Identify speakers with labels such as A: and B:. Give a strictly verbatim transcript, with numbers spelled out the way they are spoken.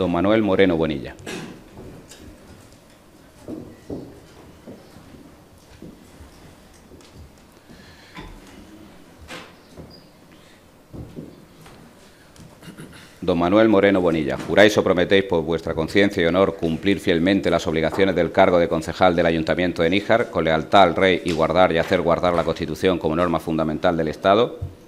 A: Don Manuel Moreno Bonilla. Don Manuel Moreno Bonilla, ¿juráis o prometéis por vuestra conciencia y honor cumplir fielmente las obligaciones del cargo de concejal del Ayuntamiento de Níjar, con lealtad al Rey y guardar y hacer guardar la Constitución como norma fundamental del Estado?